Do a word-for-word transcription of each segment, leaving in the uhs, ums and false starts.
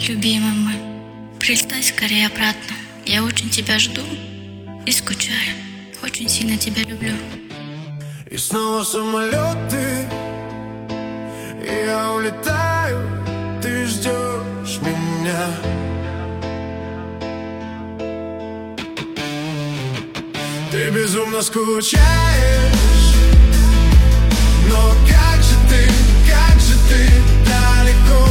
Любимый мой, прилетай скорее обратно. Я очень тебя жду и скучаю. Очень сильно тебя люблю. И снова самолеты, и я улетаю, ты ждешь меня. Ты безумно скучаешь, но как же ты, как же ты далеко.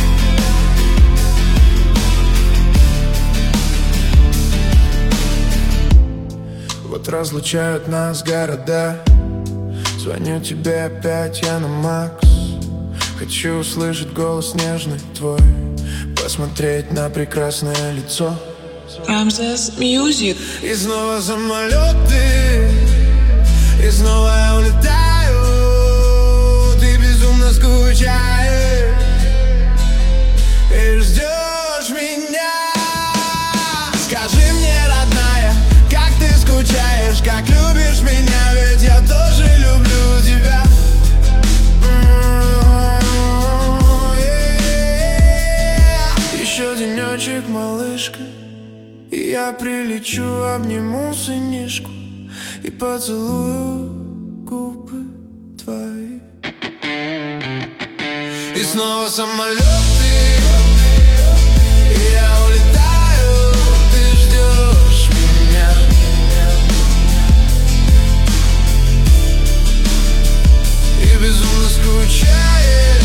Вот разлучают нас города. Звоню тебе опять, я на макс. Хочу услышать голос нежный твой, посмотреть на прекрасное лицо. Ramses Music. И снова самолеты, и снова я улетаю. Ты безумно скучаешь и ждешь меня. Скажи мне, родная, как ты скучаешь, как любишь меня, ведь я тоже люблю тебя. Еще денечек, малышка, и я прилечу, обниму сынишку и поцелую губы твои. И снова самолеты, и я улетаю, ты ждешь меня. И безумно скучаешь.